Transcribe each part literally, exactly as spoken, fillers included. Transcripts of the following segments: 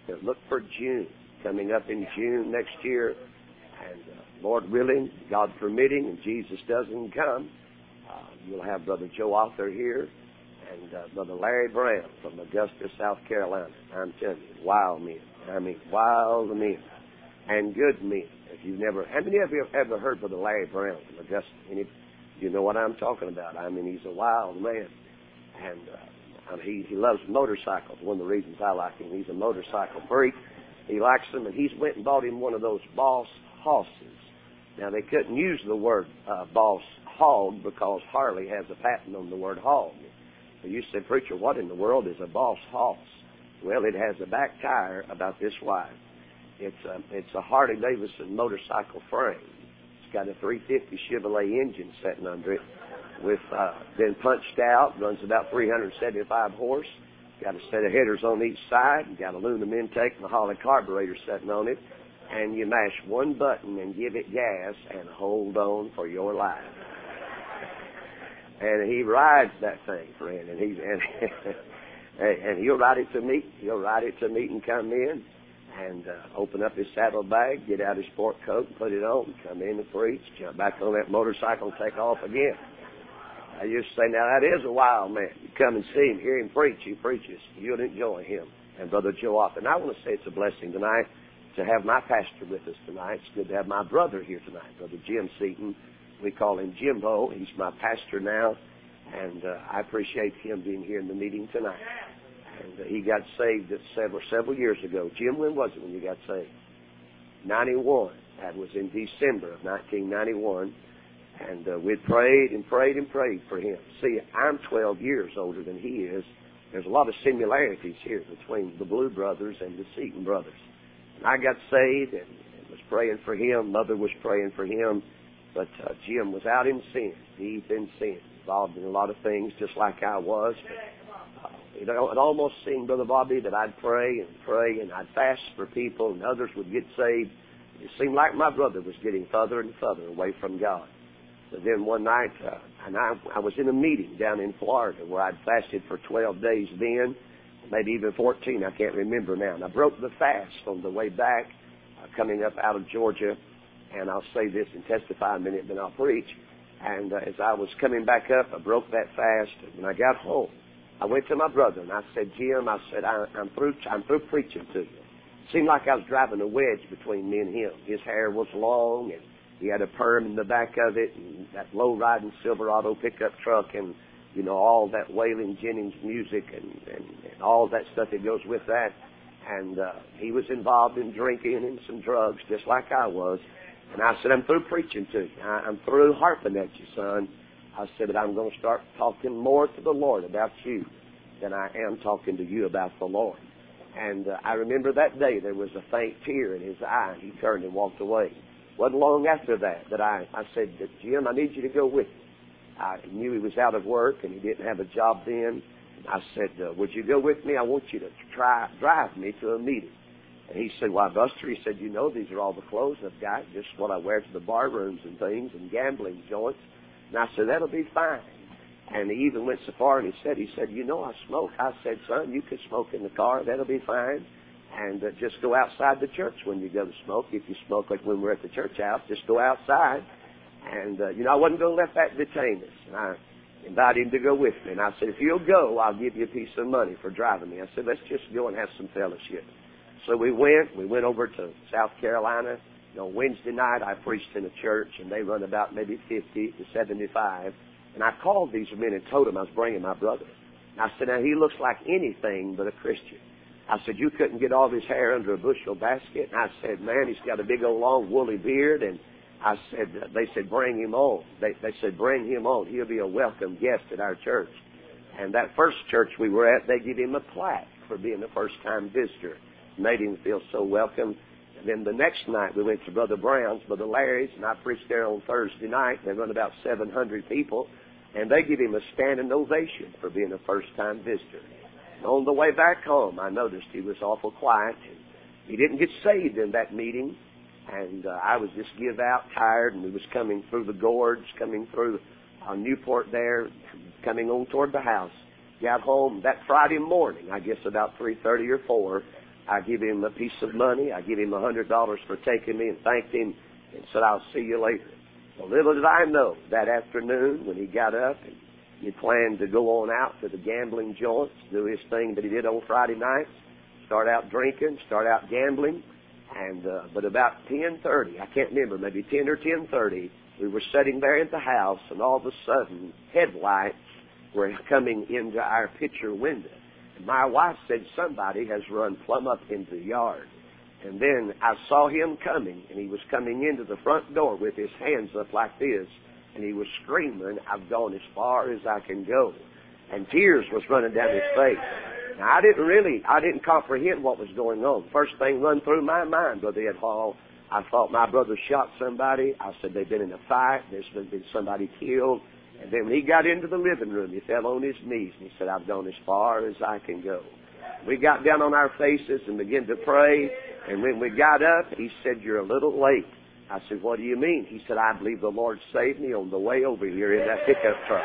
look for June, coming up in June next year. And uh, Lord willing, God permitting, and Jesus doesn't come, uh, you'll have Brother Joe Arthur here and uh, Brother Larry Brown from Augusta, South Carolina. I'm telling you, wild men. I mean, wild men and good men. If you've never, how many of you have ever heard Brother Larry Brown from Augusta? Any, you know what I'm talking about. I mean, he's a wild man. And uh, I mean, he, he loves motorcycles. One of the reasons I like him, he's a motorcycle freak. He likes them, and he's went and bought him one of those Boss Hosses. Now, they couldn't use the word uh, Boss Hog because Harley has a patent on the word hog. So you said, preacher, what in the world is a Boss Hoss? Well, it has a back tire about this wide. It's a, it's a Harley-Davidson motorcycle frame. It's got a three fifty Chevrolet engine sitting under it. With uh, been punched out, runs about three hundred seventy-five horse. Got a set of headers on each side. Got aluminum intake and a Holley carburetor sitting on it. And you mash one button and give it gas and hold on for your life. And he rides that thing, friend, and he's and, and he'll ride it to meet. He'll ride it to meet and come in, and uh, open up his saddlebag, get out his sport coat, and put it on, come in and preach, jump back on that motorcycle, and take off again. I used to say, now that is a wild man. You come and see him, hear him preach. He preaches. You'll enjoy him. And Brother Joe Arthur. And I want to say it's a blessing tonight to have my pastor with us tonight. It's good to have my brother here tonight, Brother Jim Seaton. We call him Jimbo. He's my pastor now, and uh, I appreciate him being here in the meeting tonight. And uh, he got saved several several years ago. Jim, when was it when you got saved? ninety-one. That was in December of nineteen ninety-one. And uh, we prayed and prayed and prayed for him. See, I'm twelve years older than he is. There's a lot of similarities here between the Blue brothers and the Seaton brothers. And I got saved and, and was praying for him. Mother was praying for him. But uh, Jim was out in sin, deep in sin, involved in a lot of things just like I was. But, uh, you know, it almost seemed, Brother Bobby, that I'd pray and pray and I'd fast for people and others would get saved. It seemed like my brother was getting further and further away from God. But then one night, uh, and I, I was in a meeting down in Florida where I'd fasted for twelve days then, maybe even fourteen, I can't remember now. And I broke the fast on the way back, uh, coming up out of Georgia. And I'll say this and testify a minute, then I'll preach. And uh, as I was coming back up, I broke that fast. And when I got home, I went to my brother and I said, Jim, I said, I, I'm through I'm through preaching to you. It seemed like I was driving a wedge between me and him. His hair was long and he had a perm in the back of it, and that low-riding Silverado pickup truck, and, you know, all that Waylon Jennings music and, and, and all that stuff that goes with that. And uh, he was involved in drinking and some drugs, just like I was. And I said, I'm through preaching to you. I, I'm through harping at you, son. I said, but I'm going to start talking more to the Lord about you than I am talking to you about the Lord. And uh, I remember that day there was a faint tear in his eye, and he turned and walked away. Wasn't long after that that I, I said, Jim, I need you to go with me. I knew he was out of work and he didn't have a job then. I said, uh, would you go with me? I want you to try drive me to a meeting. And he said, why, Buster? He said, you know, these are all the clothes I've got, just what I wear to the bar rooms and things and gambling joints. And I said, that'll be fine. And he even went so far and he said, he said, you know, I smoke. I said, son, you could smoke in the car. That'll be fine. And uh, just go outside the church when you go to smoke. If you smoke like when we're at the church house, just go outside. And, uh, you know, I wasn't going to let that detain us. And I invited him to go with me. And I said, if you'll go, I'll give you a piece of money for driving me. I said, let's just go and have some fellowship. So we went. We went over to South Carolina. You know, Wednesday night I preached in a church, and they run about maybe fifty to seventy-five. And I called these men and told them I was bringing my brother. And I said, now, he looks like anything but a Christian. I said, you couldn't get all of his hair under a bushel basket. And I said, man, he's got a big old long woolly beard. And I said, uh, they said, bring him on. They, they said, bring him on. He'll be a welcome guest at our church. And that first church we were at, they gave him a plaque for being a first-time visitor. Made him feel so welcome. And then the next night we went to Brother Brown's, Brother Larry's, and I preached there on Thursday night. They run about seven hundred people. And they give him a standing ovation for being a first-time visitor. On the way back home, I noticed he was awful quiet. He didn't get saved in that meeting, and uh, I was just give out, tired, and we was coming through the gorge, coming through uh, Newport there, coming on toward the house. Got home that Friday morning, I guess about three thirty or four. I give him a piece of money. I give him a hundred dollars for taking me and thanked him and said, I'll see you later. Well, little did I know that afternoon when he got up and he planned to go on out to the gambling joints, do his thing that he did on Friday nights, start out drinking, start out gambling. And uh, but about ten thirty, I can't remember, maybe ten or ten thirty, we were sitting there at the house, and all of a sudden, headlights were coming into our picture window. And my wife said, somebody has run plumb up into the yard. And then I saw him coming, and he was coming into the front door with his hands up like this, and he was screaming, I've gone as far as I can go. And tears was running down his face. Now, I didn't really, I didn't comprehend what was going on. First thing run through my mind, Brother Ed Hall, I thought my brother shot somebody. I said they've been in a fight. There's been somebody killed. And then when he got into the living room, he fell on his knees, and he said, I've gone as far as I can go. We got down on our faces and began to pray. And when we got up, he said, you're a little late. I said, what do you mean? He said, I believe the Lord saved me on the way over here in that pickup truck.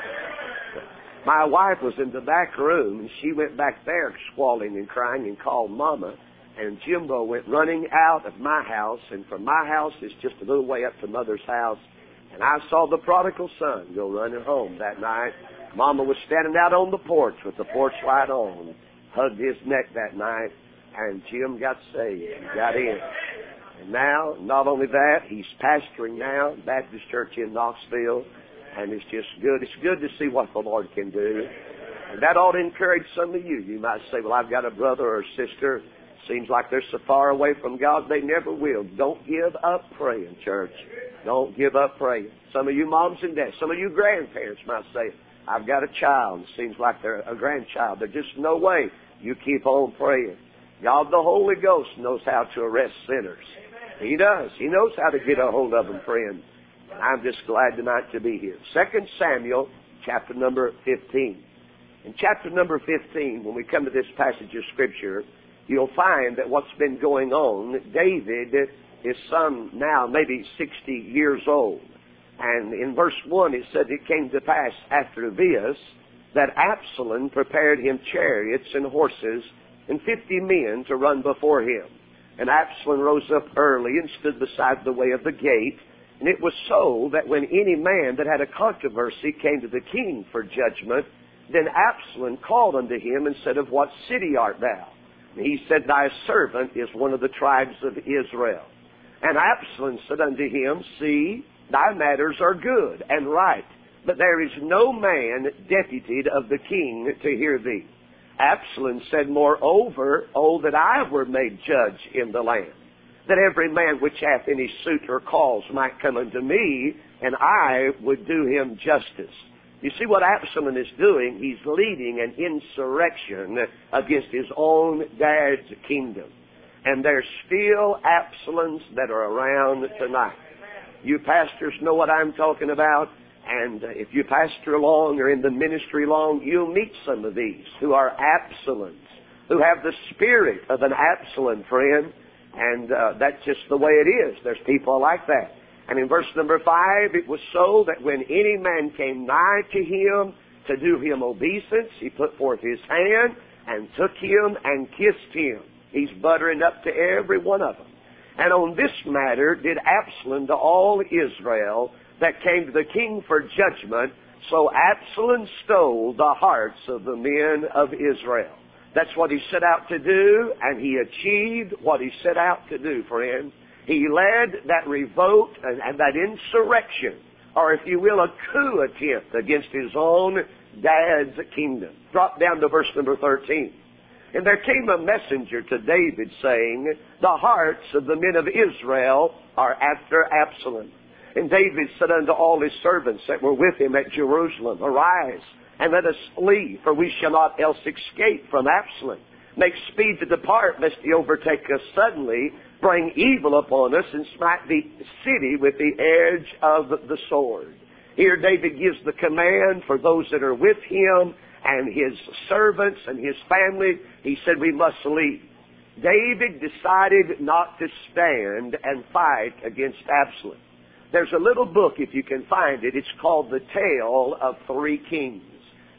My wife was in the back room, and she went back there squalling and crying and called Mama. And Jimbo went running out of my house, and from my house is just a little way up to Mother's house. And I saw the prodigal son go running home that night. Mama was standing out on the porch with the porch light on, hugged his neck that night, and Jim got saved and got in. And now, not only that, he's pastoring now, Baptist Church in Knoxville. And it's just good. It's good to see what the Lord can do. And that ought to encourage some of you. You might say, well, I've got a brother or a sister. Seems like they're so far away from God, they never will. Don't give up praying, church. Don't give up praying. Some of you moms and dads, some of you grandparents might say, I've got a child. It seems like they're a grandchild. There's just no way. You keep on praying. God the Holy Ghost knows how to arrest sinners. He does. He knows how to get a hold of them, friend. I'm just glad tonight to be here. Second Samuel, chapter number fifteen. In chapter number fifteen, when we come to this passage of Scripture, you'll find that what's been going on, David is some now maybe sixty years old. And in verse one it said, it came to pass after this that Absalom prepared him chariots and horses and fifty men to run before him. And Absalom rose up early and stood beside the way of the gate. And it was so that when any man that had a controversy came to the king for judgment, then Absalom called unto him and said, of what city art thou? And he said, thy servant is one of the tribes of Israel. And Absalom said unto him, see, thy matters are good and right, but there is no man deputied of the king to hear thee. Absalom said, moreover, oh, that I were made judge in the land, that every man which hath any suit or cause might come unto me, and I would do him justice. You see what Absalom is doing? He's leading an insurrection against his own dad's kingdom. And there's still Absaloms that are around tonight. You pastors know what I'm talking about. And if you pastor long or in the ministry long, you'll meet some of these who are Absaloms, who have the spirit of an Absalom, friend. And uh, that's just the way it is. There's people like that. And in verse number five, it was so that when any man came nigh to him to do him obeisance, he put forth his hand and took him and kissed him. He's buttering up to every one of them. And on this matter did Absalom to all Israel that came to the king for judgment. So Absalom stole the hearts of the men of Israel. That's what he set out to do, and he achieved what he set out to do, friend. He led that revolt and, and that insurrection, or if you will, a coup attempt against his own dad's kingdom. Drop down to verse number thirteen. And there came a messenger to David saying, the hearts of the men of Israel are after Absalom. And David said unto all his servants that were with him at Jerusalem, arise, and let us flee, for we shall not else escape from Absalom. Make speed to depart, lest he overtake us suddenly, bring evil upon us, and smite the city with the edge of the sword. Here David gives the command for those that are with him and his servants and his family. He said, we must leave. David decided not to stand and fight against Absalom. There's a little book, if you can find it. It's called The Tale of Three Kings.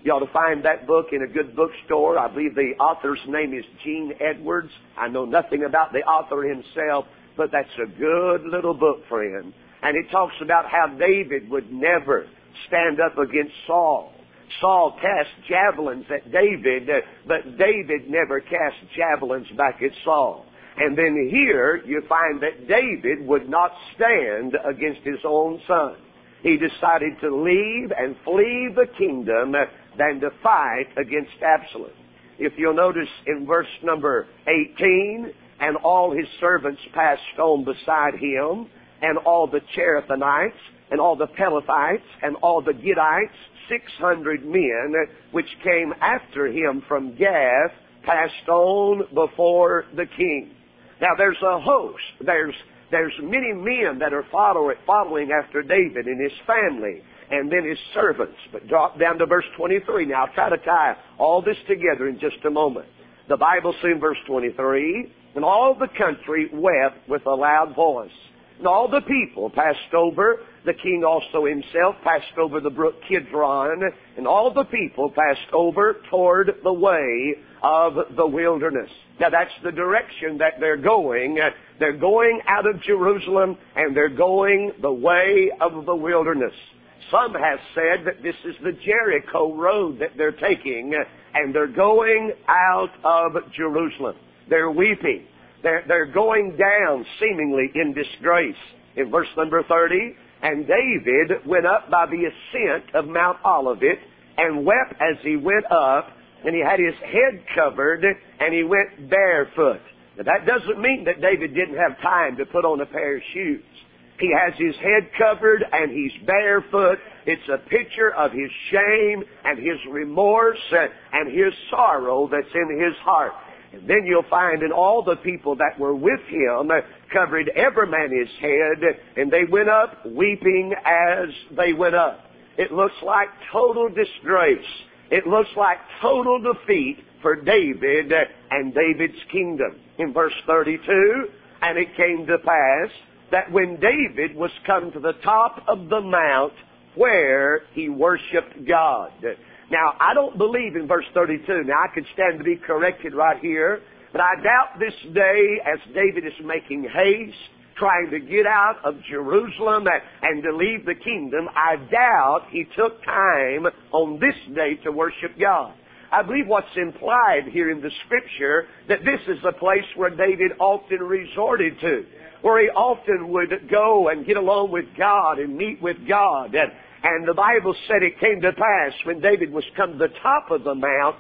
You ought to find that book in a good bookstore. I believe the author's name is Gene Edwards. I know nothing about the author himself, but that's a good little book, friend. And it talks about how David would never stand up against Saul. Saul cast javelins at David, but David never cast javelins back at Saul. And then here you find that David would not stand against his own son. He decided to leave and flee the kingdom than to fight against Absalom. If you'll notice in verse number eighteen, and all his servants passed on beside him, and all the Cherethites, and all the Pelethites, and all the Gittites, six hundred men, which came after him from Gath, passed on before the king. Now there's a host. There's there's many men that are follow, following after David and his family, and then his servants. But drop down to verse twenty-three. Now I'll try to tie all this together in just a moment. The Bible says in verse twenty-three, and all the country wept with a loud voice. And all the people passed over. The king also himself passed over the brook Kidron. And all the people passed over toward the way of the wilderness. Now that's the direction that they're going. They're going out of Jerusalem, and they're going the way of the wilderness. Some have said that this is the Jericho road that they're taking, and they're going out of Jerusalem. They're weeping. They're, they're going down seemingly in disgrace. In verse number thirty, and David went up by the ascent of Mount Olivet, and wept as he went up, and he had his head covered, and he went barefoot. Now that doesn't mean that David didn't have time to put on a pair of shoes. He has his head covered and he's barefoot. It's a picture of his shame and his remorse and his sorrow that's in his heart. And then you'll find in all the people that were with him covered every man his head, and they went up weeping as they went up. It looks like total disgrace. It looks like total defeat for David and David's kingdom. In verse thirty-two, and it came to pass that when David was come to the top of the mount where he worshiped God. Now, I don't believe in verse thirty-two. Now, I could stand to be corrected right here, but I doubt this day, as David is making haste, trying to get out of Jerusalem and to leave the kingdom, I doubt he took time on this day to worship God. I believe what's implied here in the Scripture, that this is a place where David often resorted to, where he often would go and get along with God and meet with God. And, and the Bible said it came to pass when David was come to the top of the mount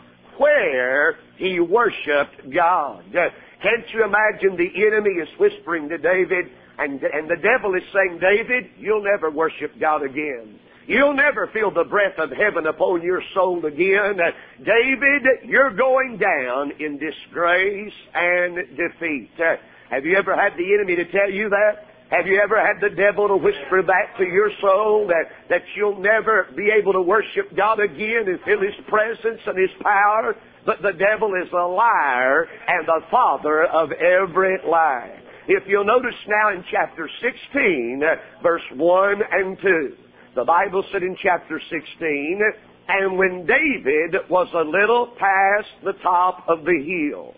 where he worshiped God. Can't you imagine the enemy is whispering to David, and, and the devil is saying, David, you'll never worship God again. You'll never feel the breath of heaven upon your soul again. David, you're going down in disgrace and defeat. Have you ever had the enemy to tell you that? Have you ever had the devil to whisper back to your soul that, that you'll never be able to worship God again and feel His presence and His power? But the devil is a liar and the father of every lie. If you'll notice now in chapter sixteen, verse one and two, the Bible said in chapter sixteen, and when David was a little past the top of the hill,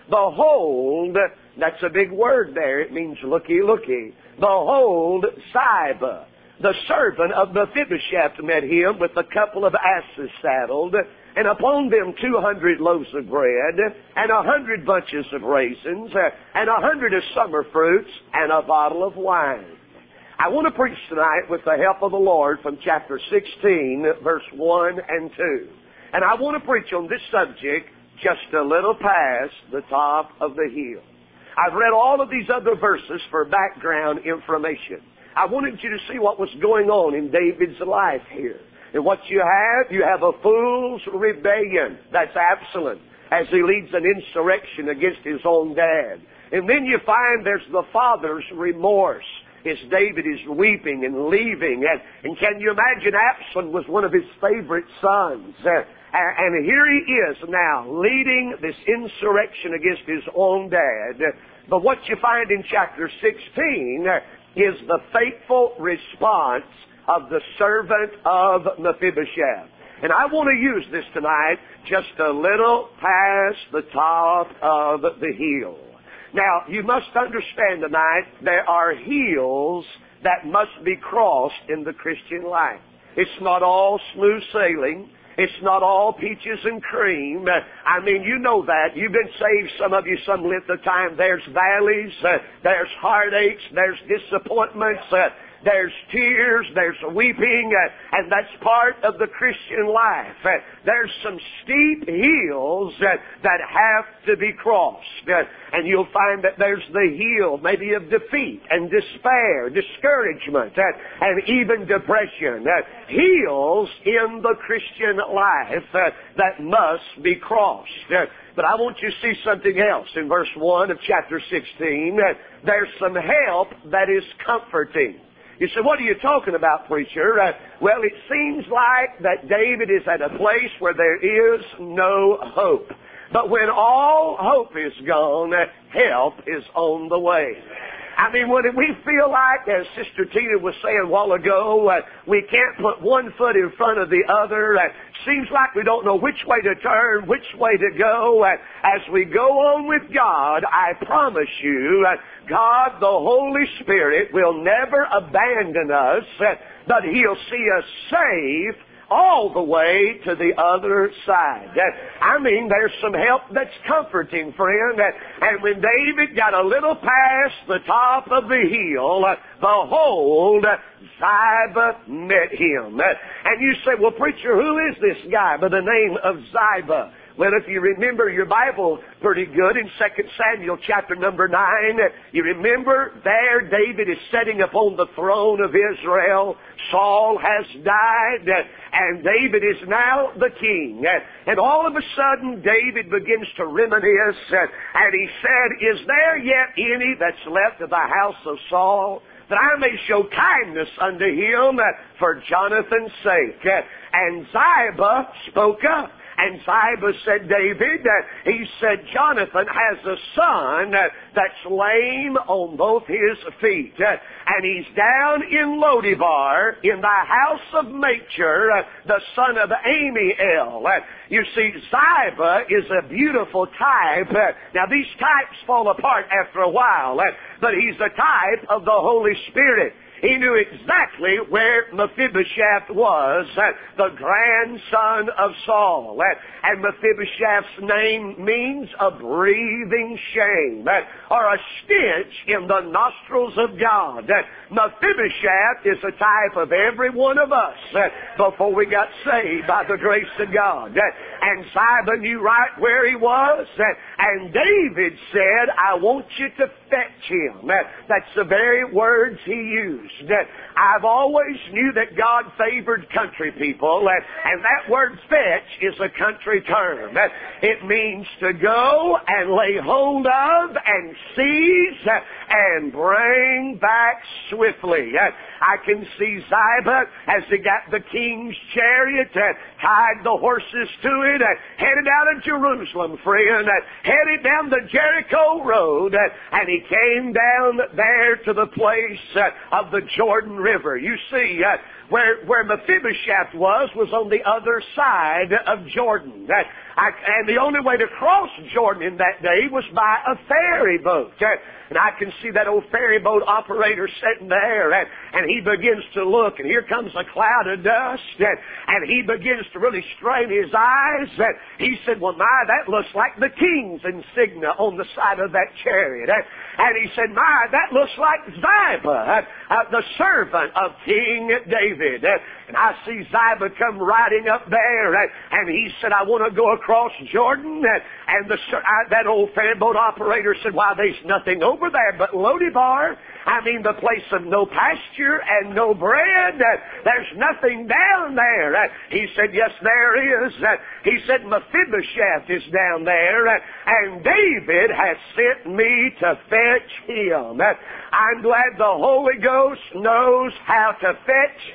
behold, that's a big word there. It means looky, looky. Behold, Ziba, the servant of Mephibosheth, met him with a couple of asses saddled, and upon them two hundred loaves of bread, and a hundred bunches of raisins, and a hundred of summer fruits, and a bottle of wine. I want to preach tonight with the help of the Lord from chapter sixteen, verse one and two. And I want to preach on this subject just a little past the top of the hill. I've read all of these other verses for background information. I wanted you to see what was going on in David's life here. And what you have, you have a fool's rebellion. That's Absalom, as he leads an insurrection against his own dad. And then you find there's the father's remorse, as David is weeping and leaving. And, and can you imagine, Absalom was one of his favorite sons. Uh, and here he is now leading this insurrection against his own dad. But what you find in chapter sixteen is the faithful response of the servant of Mephibosheth. And I want to use this tonight just a little past the top of the hill. Now, you must understand tonight, there are hills that must be crossed in the Christian life. It's not all smooth sailing. It's not all peaches and cream. I mean, you know that. You've been saved, some of you, some length of time. There's valleys, uh, there's heartaches, there's disappointments, uh, there's tears, there's weeping, uh, and that's part of the Christian life. Uh, there's some steep hills uh, that have to be crossed. Uh, and you'll find that there's the hill maybe of defeat and despair, discouragement, uh, and even depression. Uh, hills in the Christian life uh, that must be crossed. Uh, But I want you to see something else. In verse one of chapter sixteen, uh, there's some help that is comforting. You say, what are you talking about, preacher? Uh, well, it seems like that David is at a place where there is no hope. But when all hope is gone, uh, help is on the way. I mean, when we feel like, as Sister Tina was saying a while ago, uh, we can't put one foot in front of the other. Uh, seems like we don't know which way to turn, which way to go. Uh, as we go on with God, I promise you, uh, God, the Holy Spirit, will never abandon us, uh, but He'll see us safe all the way to the other side. Uh, I mean, there's some help that's comforting, friend. Uh, and when David got a little past the top of the hill, uh, behold, Ziba met him. Uh, and you say, well, preacher, who is this guy by the name of Ziba? Well, if you remember your Bible pretty good in Second Samuel chapter number nine, you remember there David is sitting upon the throne of Israel. Saul has died, and David is now the king. And all of a sudden, David begins to reminisce, and he said, is there yet any that's left of the house of Saul, that I may show kindness unto him for Jonathan's sake? And Ziba spoke up. And Ziba said, David, uh, he said, Jonathan has a son uh, that's lame on both his feet. Uh, and he's down in Lodibar in the house of Machir, uh, the son of Amiel. Uh, you see, Ziba is a beautiful type. Uh, now, these types fall apart after a while, uh, but he's a type of the Holy Spirit. He knew exactly where Mephibosheth was, uh, the grandson of Saul. Uh, and Mephibosheth's name means a breathing shame, uh, or a stench in the nostrils of God. Uh, Mephibosheth is a type of every one of us uh, before we got saved by the grace of God. Uh, and Ziba knew right where he was, uh, and David said, I want you to fetch him. Uh, that's the very words he used. I've always knew that God favored country people, and that word fetch is a country term. It means to go and lay hold of and seize and bring back swiftly. I can see Ziba as he got the king's chariot, tied the horses to it, headed out of Jerusalem, friend, headed down the Jericho road, and he came down there to the place of the Jordan River. You see, uh, where where Mephibosheth was, was on the other side of Jordan. That, I, and the only way to cross Jordan in that day was by a ferry boat. Uh, and I can see that old ferry boat operator sitting there, and, and he begins to look, and here comes a cloud of dust, and, and he begins to really strain his eyes, and he said, well, my, that looks like the king's insignia on the side of that chariot. And, and he said, my, that looks like Ziba, uh, uh, the servant of King David. Uh, and I see Ziba come riding up there, and, and he said, I want to go across Jordan. And, and the, uh, that old ferry boat operator said, why, there's nothing over there but Lodibar. I mean, the place of no pasture and no bread. Uh, there's nothing down there. Uh, he said, yes, there is. Uh, he said, Mephibosheth is down there, uh, and David has sent me to fetch him. Uh, I'm glad the Holy Ghost knows how to fetch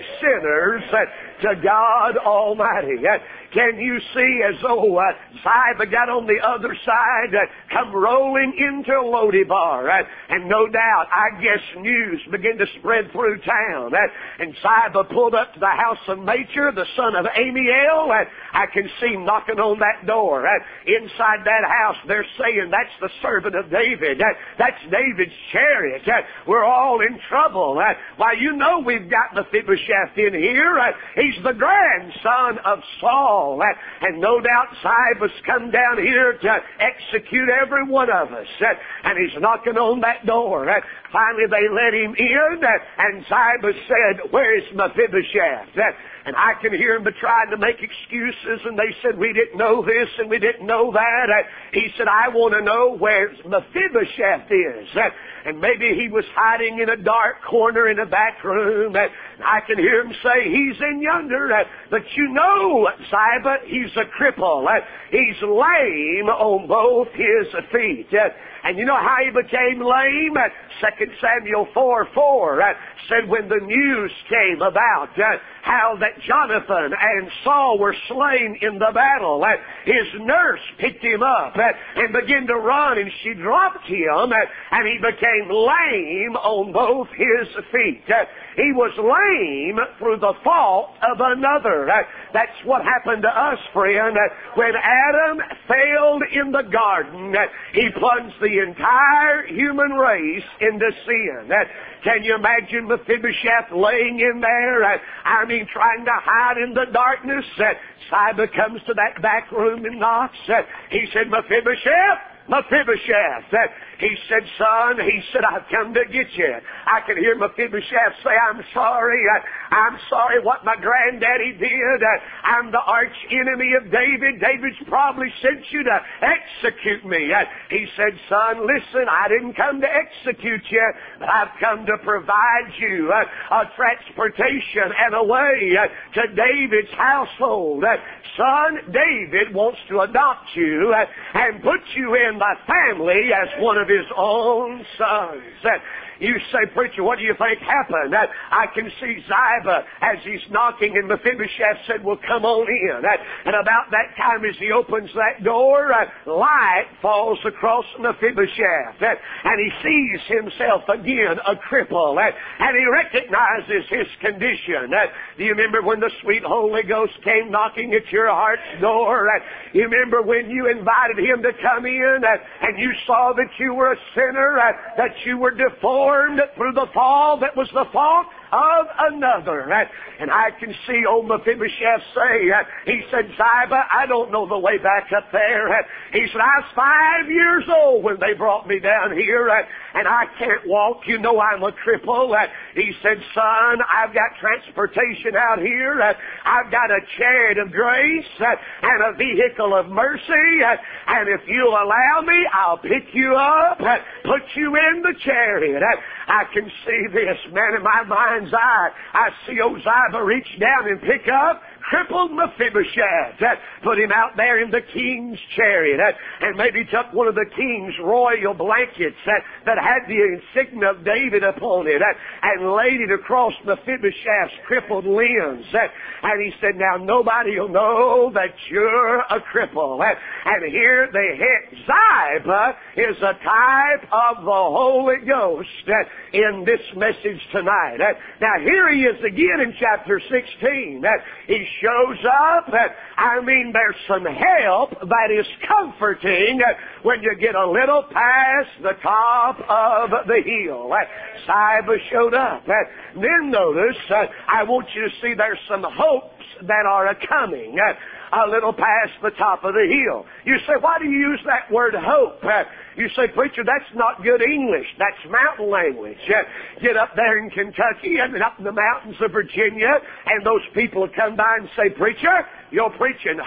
sinners to God Almighty. Can you see as though uh, Ziba got on the other side, uh, come rolling into Lodebar, uh, and no doubt, I guess news began to spread through town. Uh, and Ziba pulled up to the house of Machir, the son of Amiel. Uh, I can see him knocking on that door. Uh, inside that house, they're saying that's the servant of David. Uh, that's David's chariot. Uh, we're all in trouble. Uh, why, you know we've got Mephibosheth in here. Uh, he's the grandson of Saul. And no doubt Ziba's come down here to execute every one of us. And he's knocking on that door. Finally they let him in, and Ziba said, "Where's Mephibosheth?" And I can hear them trying to make excuses, and they said, "We didn't know this and we didn't know that." He said, "I want to know where Mephibosheth is." And maybe he was hiding in a dark corner in a back room. And I can hear him say, "He's in yonder." But you know, Ziba, he's a cripple. He's lame on both his feet. And you know how he became lame? Second Samuel four four said when the news came about how that Jonathan and Saul were slain in the battle, his nurse picked him up and began to run, and she dropped him, and he became lame on both his feet. He was lame through the fault of another. That's what happened to us, friend. When Adam failed in the garden, he plunged the entire human race into sin. Can you imagine Mephibosheth laying in there? I mean, trying to hide in the darkness. Ziba comes to that back room and knocks. He said, "Mephibosheth, Mephibosheth." He said, "Son," he said, "I've come to get you." I can hear Mephibosheth say, "I'm sorry. I'm sorry what my granddaddy did. I'm the arch enemy of David. David's probably sent you to execute me." He said, "Son, listen, I didn't come to execute you, but I've come to provide you a transportation and a way to David's household. Son, David wants to adopt you and put you in the family as one of his own sons." You say, "Preacher, what do you think happened?" I can see Ziba as he's knocking, and Mephibosheth said, "Well, come on in." And about that time as he opens that door, light falls across Mephibosheth, and he sees himself again a cripple, and he recognizes his condition. Do you remember when the sweet Holy Ghost came knocking at your heart's door? You remember when you invited him to come in, and you saw that you were a sinner, that you were deformed through the fall that was the fault of another. And I can see old Mephibosheth say, he said, "Ziba, I don't know the way back up there." He said, "I was five years old when they brought me down here, and I can't walk. You know I'm a cripple." He said, "Son, I've got transportation out here. I've got a chariot of grace and a vehicle of mercy, and if you'll allow me, I'll pick you up, put you in the chariot." I can see this, man, in my mind's eye. I see old Ziba reach down and pick up crippled Mephibosheth, put him out there in the king's chariot, and maybe took one of the king's royal blankets that had the insignia of David upon it, and laid it across Mephibosheth's crippled limbs. And he said, "Now nobody will know that you're a cripple." And here the head Ziba is a type of the Holy Ghost in this message tonight. Now here he is again in chapter sixteen. He shows up. I mean, there's some help that is comforting when you get a little past the top of the hill. Ziba showed up. Then notice, I want you to see there's some hopes that are coming a little past the top of the hill. You say, "Why do you use that word hope?" You say, "Preacher, that's not good English. That's mountain language." Get up there in Kentucky and up in the mountains of Virginia, and those people come by and say, "Preacher, you're preaching hope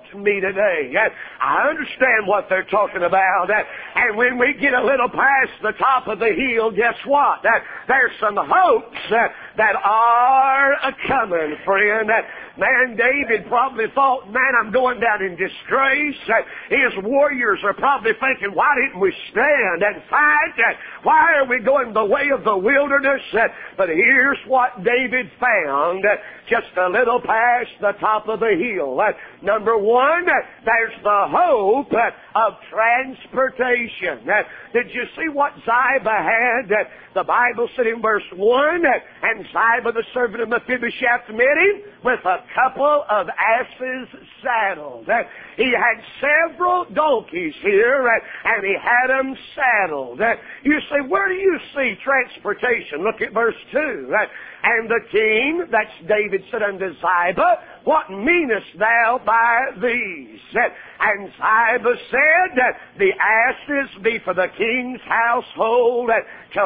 helped me today. I understand what they're talking about. And when we get a little past the top of the hill, guess what? There's some hopes that are a-coming, friend. Man, David probably thought, man, I'm going down in disgrace. His warriors are probably thinking, why didn't we stand and fight? Why are we going the way of the wilderness? But here's what David found just a little past the top of the hill. Number one, there's the hope of transportation. Did you see what Ziba had? The Bible said in verse one, and Ziba, the servant of Mephibosheth, met him with a couple of asses saddled. He had several donkeys here, and he had them saddled. You say, where do you see transportation? Look at verse two. And the king, that's David, said unto Ziba, what meanest thou by these? And Ziba said, the asses be for the king's household to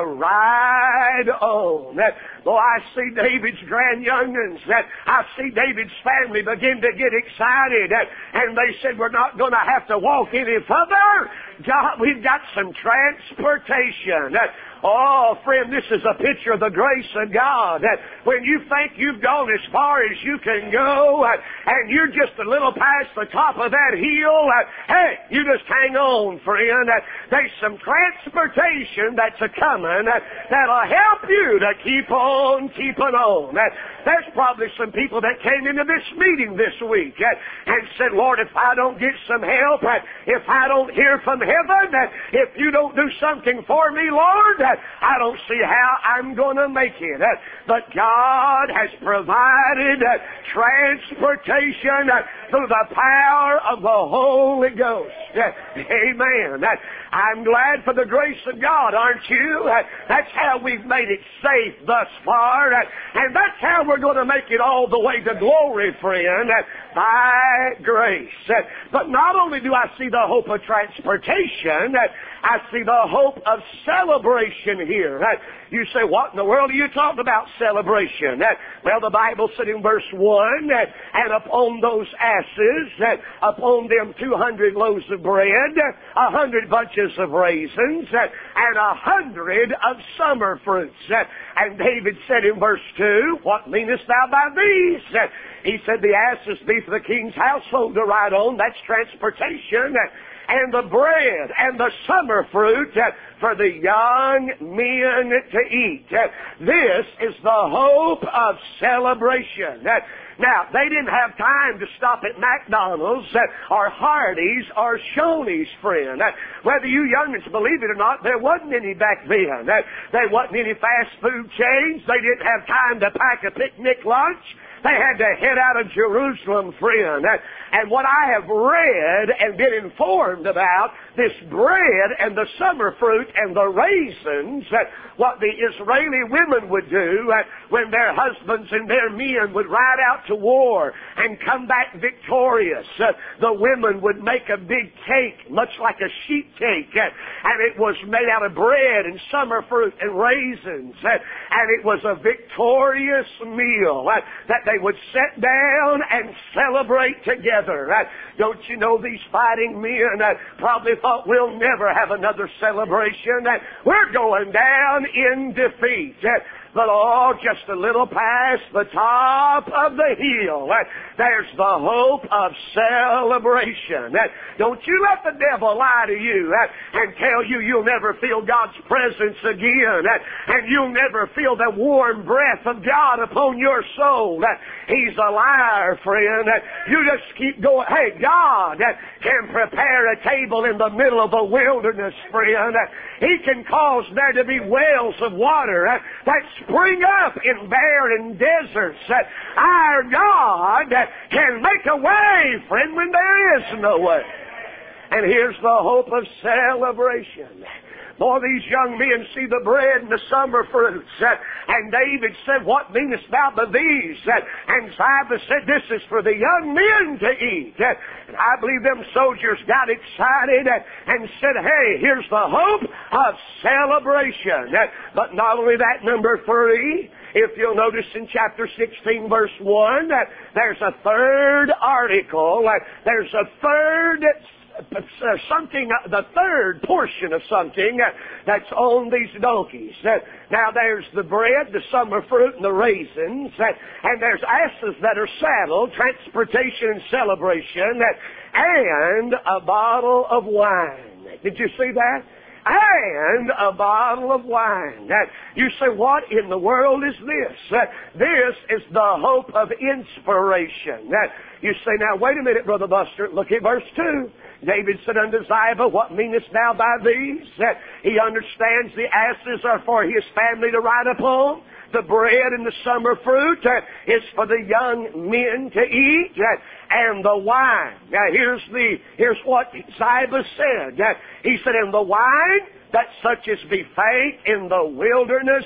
ride on. Though I see David's grand young'uns, I see David's family begin to get excited, and they said, we're not going to have to walk any further. God, we've got some transportation. Oh, friend, this is a picture of the grace of God. When you think you've gone as far as you can go, and you're just a little past the top of that hill, hey, you just hang on, friend. There's some transportation that's a-coming that'll help you to keep on keeping on. There's probably some people that came into this meeting this week and said, Lord, if I don't get some help, if I don't hear from heaven, if you don't do something for me, Lord, I don't see how I'm going to make it. But God has provided transportation through the power of the Holy Ghost. Amen. I'm glad for the grace of God, aren't you? That's how we've made it safe thus far. And that's how we're going to make it all the way to glory, friend, by grace. But not only do I see the hope of transportation, I see the hope of celebration here. You say, what in the world are you talking about, celebration? Well, the Bible said in verse one, and upon those asses, upon them two hundred loaves of bread, a hundred bunches of raisins, and a hundred of summer fruits. And David said in verse two, what meanest thou by these? He said, the asses be for the king's household to ride on. That's transportation. And the bread and the summer fruit for the young men to eat. This is the hope of celebration. Now, they didn't have time to stop at McDonald's or Hardee's or Shoney's, friend. Whether you youngins believe it or not, there wasn't any back then. There wasn't any fast food chains. They didn't have time to pack a picnic lunch. They had to head out of Jerusalem, friend. And what I have read and been informed about, this bread and the summer fruit and the raisins, what the Israeli women would do when their husbands and their men would ride out to war and come back victorious. The women would make a big cake, much like a sheet cake, and it was made out of bread and summer fruit and raisins, and it was a victorious meal that they would sit down and celebrate together. Don't you know these fighting men probably thought we'll never have another celebration. We're going down in defeat. But oh, just a little past the top of the hill, there's the hope of celebration. Don't you let the devil lie to you and tell you you'll never feel God's presence again, and you'll never feel the warm breath of God upon your soul. He's a liar, friend. You just keep going. Hey, God can prepare a table in the middle of the wilderness, friend. He can cause there to be wells of water that spring up in barren deserts. Our God can make a way, friend, when there is no way. And here's the hope of celebration. Boy, these young men see the bread and the summer fruits. Uh, and David said, what meanest thou by these? Uh, and Ziba said, this is for the young men to eat. Uh, and I believe them soldiers got excited uh, and said, hey, here's the hope of celebration. Uh, but not only that, number three, if you'll notice in chapter sixteen, verse one, that uh, there's a third article, uh, there's a third uh, something, uh, the third portion of something uh, that's on these donkeys. Uh, now there's the bread, the summer fruit, and the raisins, uh, and there's asses that are saddled, transportation and celebration, uh, and a bottle of wine. Did you see that? And a bottle of wine. Now, you say, what in the world is this? Uh, this is the hope of inspiration. Now, you say, now wait a minute, Brother Buster, look at verse two. David said unto Ziba, what meanest thou by these? Uh, he understands the asses are for his family to ride upon. The bread and the summer fruit uh, is for the young men to eat, uh, and the wine. Now here's the here's what Ziba said. Uh, he said, "And the wine that such as be faint in the wilderness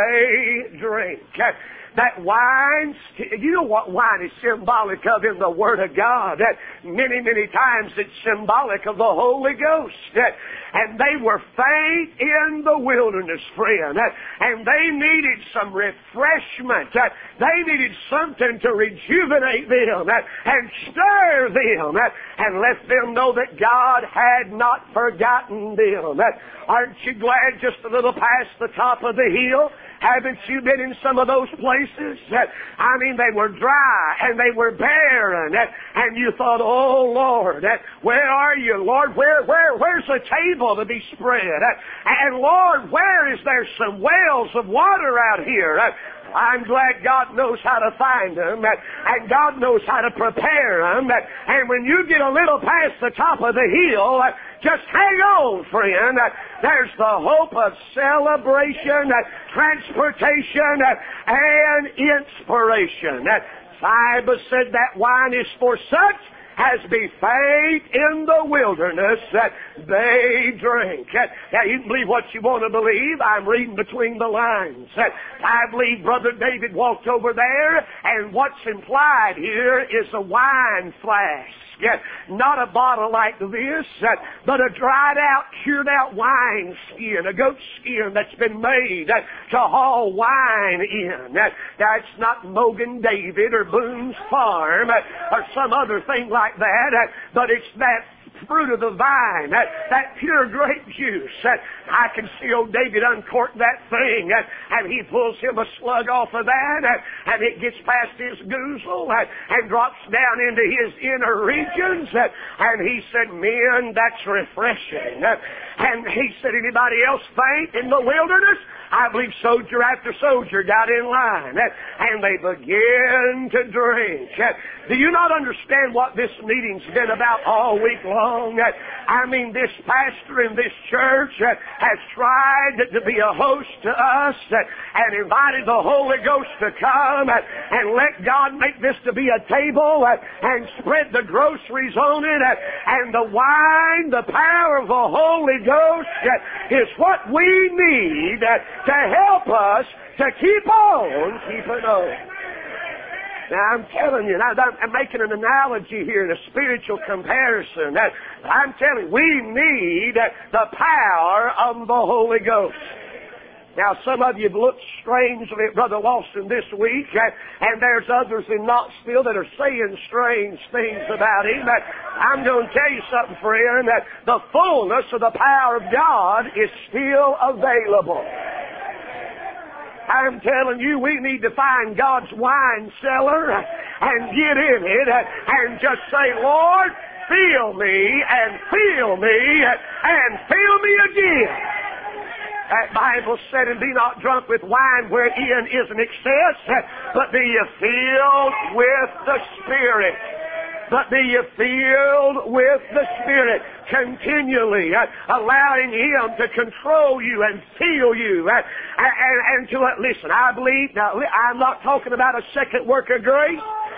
may drink." Uh, That wine, you know what wine is symbolic of in the Word of God? That many, many times it's symbolic of the Holy Ghost. And they were faint in the wilderness, friend. And they needed some refreshment. They needed something to rejuvenate them and stir them and let them know that God had not forgotten them. Aren't you glad just a little past the top of the hill? Haven't you been in some of those places? I mean, they were dry and they were barren, and you thought, "Oh Lord, where are you, Lord? Where, where, where's a table to be spread? And Lord, where is there some wells of water out here?" I'm glad God knows how to find them, and God knows how to prepare them. And when you get a little past the top of the hill, just hang on, friend. There's the hope of celebration, transportation, and inspiration. Ziba said that wine is for such as be faint in the wilderness that they drink. Now, you can believe what you want to believe. I'm reading between the lines. I believe Brother David walked over there, and what's implied here is a wine flask. Not a bottle like this, but a dried out, cured out wine skin, a goat skin that's been made to haul wine in. Now, it's not Mogan David or Boone's Farm or some other thing like that, but it's that fruit of the vine, that, that pure grape juice. That I can see old David uncork that thing, and, and he pulls him a slug off of that, and, and it gets past his goozle and, and drops down into his inner regions. And, and he said, "Men, that's refreshing." And he said, "Anybody else faint in the wilderness?" I believe soldier after soldier got in line, and they began to drink. Do you not understand what this meeting's been about all week long? I mean, this pastor in this church has tried to be a host to us and invited the Holy Ghost to come and let God make this to be a table and spread the groceries on it, and the wine, the power of the Holy Ghost is what we need to help us to keep on keeping on. Now, I'm telling you, now, I'm making an analogy here, a spiritual comparison. I'm telling you, we need the power of the Holy Ghost. Now, some of you have looked strangely at Brother Walston this week, and there's others in Knoxville that are saying strange things about him. I'm going to tell you something, friend, that the fullness of the power of God is still available. I'm telling you, we need to find God's wine cellar and get in it and just say, "Lord, fill me and fill me and fill me again." That Bible said, "And be not drunk with wine wherein is an excess, but be ye filled with the Spirit." But be ye filled with the Spirit continually, uh, allowing Him to control you and fill you. Uh, and, and to, uh, listen, I believe, now I'm not talking about a second work of grace.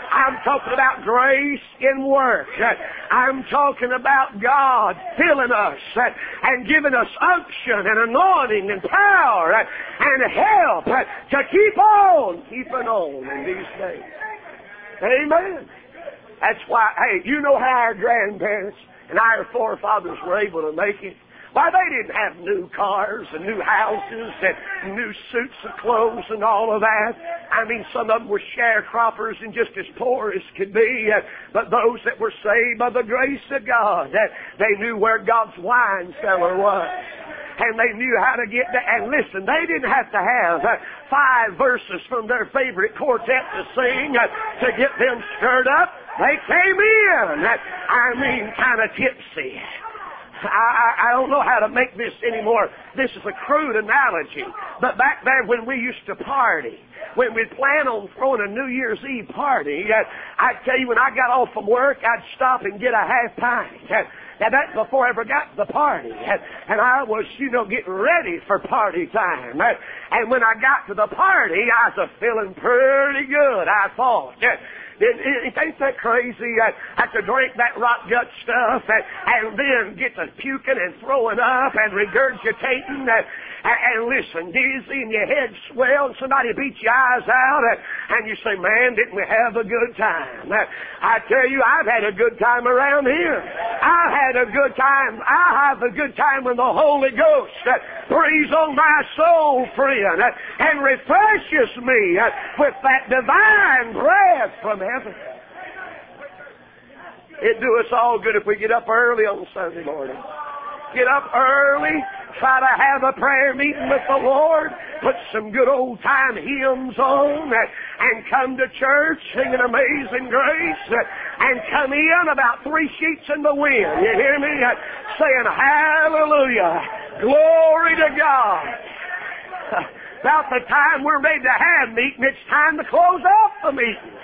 I'm talking about grace in work. I'm talking about God filling us and giving us unction and anointing and power and help to keep on keeping on in these days. Amen. That's why, hey, you know how our grandparents and our forefathers were able to make it? Why, they didn't have new cars and new houses and new suits of clothes and all of that. I mean, some of them were sharecroppers and just as poor as could be. Uh, but those that were saved by the grace of God, uh, they knew where God's wine cellar was. And they knew how to get there. And listen, they didn't have to have uh, five verses from their favorite quartet to sing uh, to get them stirred up. They came in, uh, I mean, kind of tipsy. I, I don't know how to make this anymore. This is a crude analogy. But back there when we used to party, when we'd plan on throwing a New Year's Eve party, uh, I'd tell you when I got off from work, I'd stop and get a half pint. Uh, now that's before I ever got to the party. Uh, and I was, you know, getting ready for party time. Uh, and when I got to the party, I was uh, feeling pretty good, I thought. Uh, It, it, it ain't that crazy uh, I to drink that rot gut stuff and, and then get to puking and throwing up and regurgitating and, and, and listen, dizzy and your head swells and somebody beats your eyes out and, and you say, man, didn't we have a good time? Uh, I tell you, I've had a good time around here. I've had a good time. I have a good time when the Holy Ghost uh, breathes on my soul, friend, uh, and refreshes me uh, with that divine breath from heaven. It'd do us all good if we get up early on Sunday morning. Get up early, try to have a prayer meeting with the Lord, put some good old time hymns on, and come to church singing Amazing Grace, and come in about three sheets in the wind. You hear me? Saying, hallelujah, glory to God. About the time we're ready to have meeting, it's time to close off the meeting.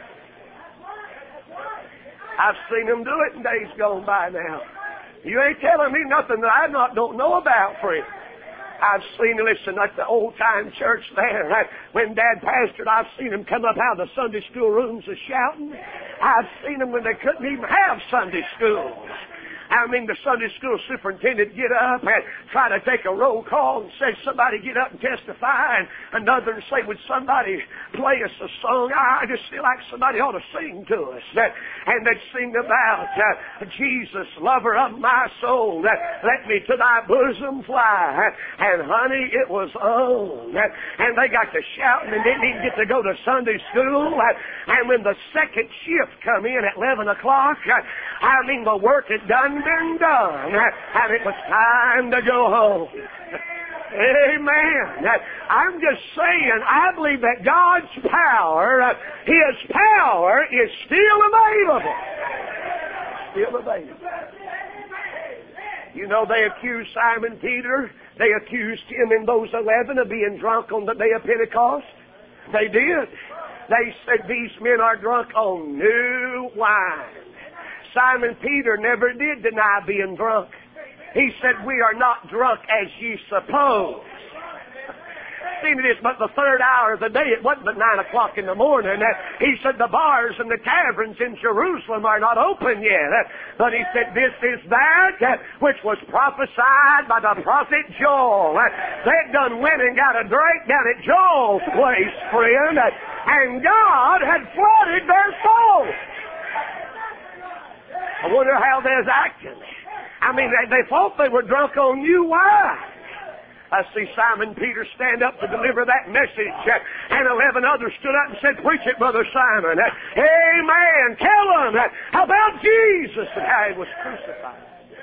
I've seen them do it in days gone by now. You ain't telling me nothing that I not don't know about, friend. I've seen, listen, at the old-time church there, when Dad pastored, I've seen them come up out of the Sunday school rooms a shouting. I've seen them when they couldn't even have Sunday schools. I mean, the Sunday school superintendent get up and try to take a roll call and say, somebody get up and testify, and another say, would somebody play us a song? I just feel like somebody ought to sing to us. And they'd sing about uh, Jesus, lover of my soul, let me to thy bosom fly. And honey, it was on. And they got to shouting and didn't even get to go to Sunday school. And when the second shift come in at eleven o'clock, I mean, the work had done been done, and it was time to go home. Amen. I'm just saying, I believe that God's power, His power is still available. Still available. You know, they accused Simon Peter, they accused him and those eleven of being drunk on the day of Pentecost. They did. They said, these men are drunk on new wine. Simon Peter never did deny being drunk. He said, we are not drunk as ye suppose. Seeing it is but the third hour of the day. It wasn't but nine o'clock in the morning. He said, the bars and the taverns in Jerusalem are not open yet. But he said, this is that which was prophesied by the prophet Joel. They done went and got a drink down at Joel's place, friend. And God had flooded their souls. I wonder how they're acting. I mean, they, they thought they were drunk on new wine. I see Simon Peter stand up to deliver that message, and eleven others stood up and said, preach it, Brother Simon. Amen. Tell them about Jesus and how He was crucified.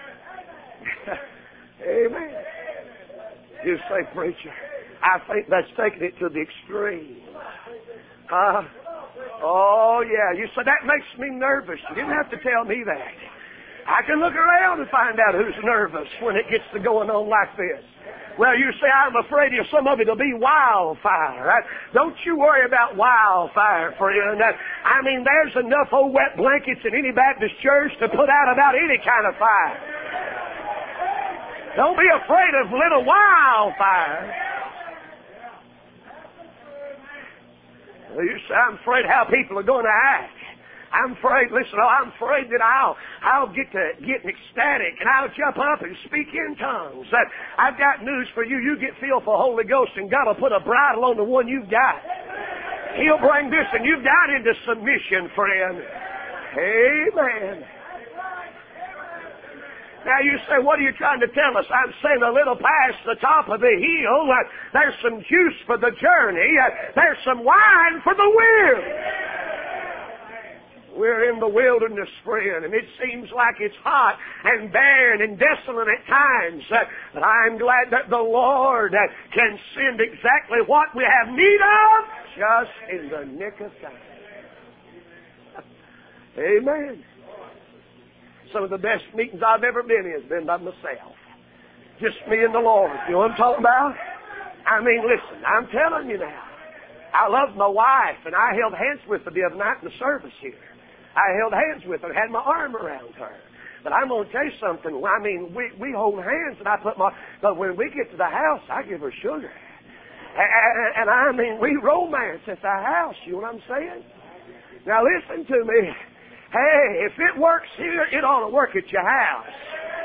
Amen. You say, preacher, I think that's taking it to the extreme. Uh, oh, yeah. You said, that makes me nervous. You didn't have to tell me that. I can look around and find out who's nervous when it gets to going on like this. Well, you say, I'm afraid of some of it will be wildfire. Right? Don't you worry about wildfire, friend. I mean, there's enough old wet blankets in any Baptist church to put out about any kind of fire. Don't be afraid of little wildfire. You say, I'm afraid how people are going to act. I'm afraid, listen, oh, I'm afraid that I'll I'll get to getting ecstatic and I'll jump up and speak in tongues. That I've got news for you. You get filled for Holy Ghost and God will put a bridle on the one you've got. He'll bring this and you've got into submission, friend. Amen. Now you say, what are you trying to tell us? I'm saying a little past the top of the hill, uh, there's some juice for the journey. Uh, there's some wine for the wind. We're in the wilderness, friend, and it seems like it's hot and barren and desolate at times. Uh, but I'm glad that the Lord uh, can send exactly what we have need of just in the nick of time. Amen. Some of the best meetings I've ever been in has been by myself. Just me and the Lord. You know what I'm talking about? I mean, listen, I'm telling you now. I love my wife, and I held hands with her the other night in the service here. I held hands with her, had my arm around her. But I'm going to tell you something. I mean, we, we hold hands, and I put my... But when we get to the house, I give her sugar. And, and I mean, we romance at the house. You know what I'm saying? Now, listen to me. Hey, if it works here, it ought to work at your house.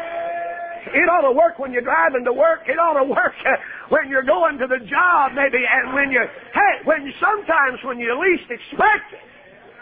It ought to work when you're driving to work. It ought to work uh, when you're going to the job, maybe. And when you... Hey, when you, sometimes when you least expect it.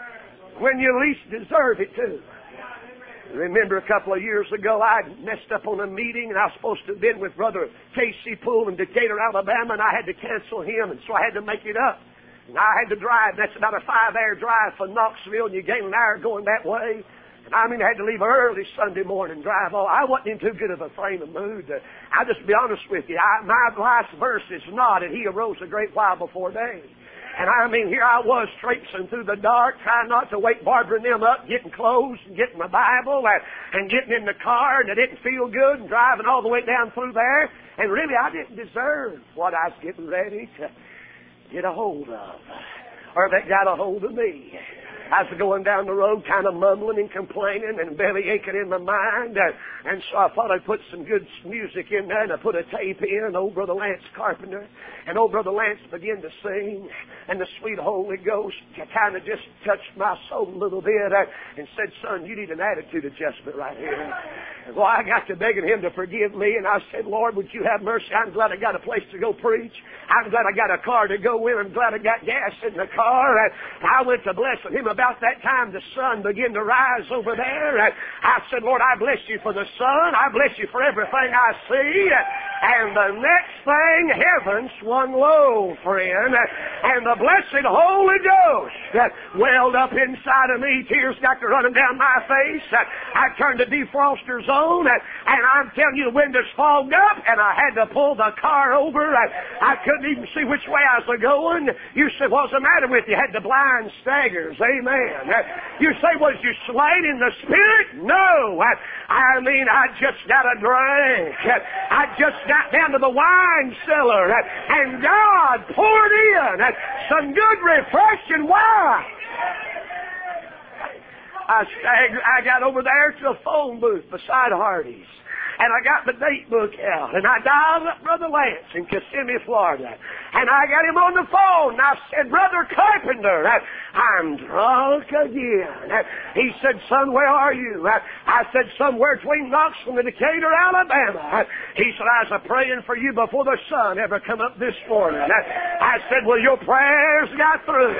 When you least deserve it, too. Remember a couple of years ago, I messed up on a meeting, and I was supposed to have been with Brother K C Poole in Decatur, Alabama, and I had to cancel him, and so I had to make it up. And I had to drive. That's about a five-hour drive from Knoxville, and you gain an hour going that way. And I mean, I had to leave early Sunday morning and drive all. I wasn't in too good of a frame of mood. Uh, I'll just be honest with you. I, my life's verse is not, and he arose a great while before day. And I mean, here I was traipsing through the dark, trying not to wake Barbara and them up, getting clothes and getting my Bible and, and getting in the car, and it didn't feel good, and driving all the way down through there. And really, I didn't deserve what I was getting ready to get a hold of, or that got a hold of me. I was going down the road kind of mumbling and complaining and belly aching in my mind. And, and so I thought I'd put some good music in there, and I put a tape in, old Brother Lance Carpenter. And old Brother Lance began to sing, and the sweet Holy Ghost kind of just touched my soul a little bit uh, and said, son, you need an attitude adjustment right here. And well, I got to begging him to forgive me, and I said, Lord, would you have mercy? I'm glad I got a place to go preach. I'm glad I got a car to go in. I'm glad I got gas in the car. And I went to blessing him. About that time, the sun began to rise over there. And I said, Lord, I bless you for the sun. I bless you for everything I see. And the next thing, heaven swung low, friend. And the blessed Holy Ghost that welled up inside of me. Tears got to running down my face. I turned the defroster's on, and I'm telling you, the windows fogged up, and I had to pull the car over. I couldn't even see which way I was going. You say, what's the matter with you? You had the blind staggers. Amen. You say, was you slain in the Spirit? No. I, I mean, I just got a drink. I just got down to the wine cellar, and God poured in some good refreshing wine. I staggered, I got over there to the phone booth beside Hardy's. And I got the date book out, and I dialed up Brother Lance in Kissimmee, Florida. And I got him on the phone, and I said, Brother Carpenter, I'm drunk again. He said, son, where are you? I said, somewhere between Knoxville and Decatur, Alabama. He said, I was praying for you before the sun ever come up this morning. I said, well, your prayers got through.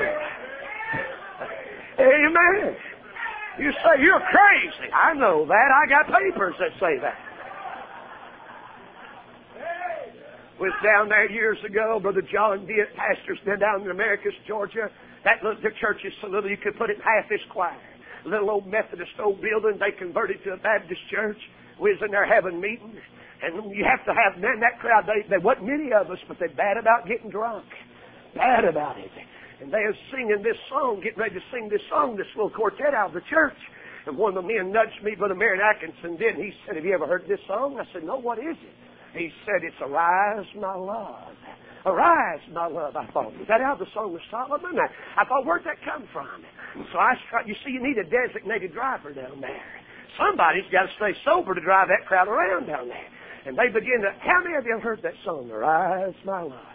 Amen. You say, you're crazy. I know that. I got papers that say that. Was down there years ago. Brother John Vitt, pastor's been down in Americus, Georgia. That little, the church is so little you could put it in half this choir. Little old Methodist old building, they converted to a Baptist church. We was in there having meetings. And you have to have, man, that crowd, they, there wasn't many of us, but they're bad about getting drunk. Bad about it. And they was singing this song, getting ready to sing this song, this little quartet out of the church. And one of the men nudged me, Brother Marion Atkinson did, and he said, have you ever heard this song? I said, no, what is it? He said, it's Arise, My Love. Arise, My Love. I thought, is that out of the Song of Solomon? I, I thought, where'd that come from? So I tried, you see, you need a designated driver down there. Somebody's got to stay sober to drive that crowd around down there. And they begin to, how many of you have heard that song, Arise, My Love?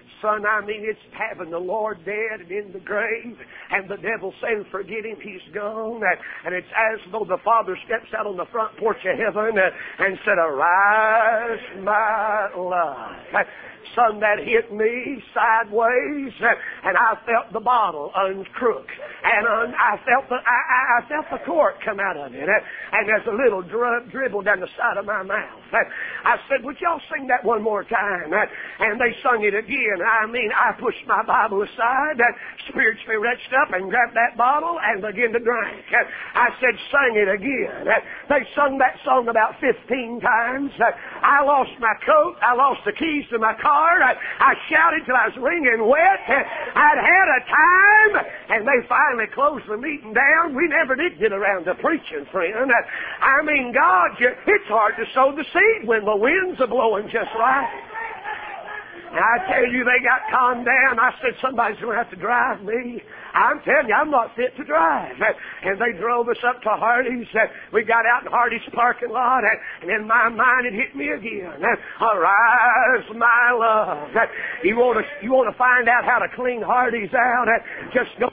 Son, I mean, it's having the Lord dead and in the grave, and the devil saying, forget him, he's gone. And, and it's as though the Father steps out on the front porch of heaven and, and said, arise, my love. Son, that hit me sideways, and I felt the bottle uncrook, and un, I felt the I, I felt the cork come out of it, and there's a little dri- dribble down the side of my mouth. I said, would y'all sing that one more time? And they sung it again. I mean, I pushed my Bible aside, spiritually reached up and grabbed that bottle and began to drink. I said, sing it again. They sung that song about fifteen times. I lost my coat. I lost the keys to my car. I, I shouted till I was wringing wet. I'd had a time, and they finally closed the meeting down. We never did get around to preaching, friend. I mean, God, it's hard to sow the seed when the winds are blowing just right. And I tell you, they got calmed down. I said, somebody's going to have to drive me. I'm telling you, I'm not fit to drive. And they drove us up to Hardy's. We got out in Hardy's parking lot, and in my mind it hit me again. Arise, my love. You want to you want to find out how to clean Hardy's out? Just go.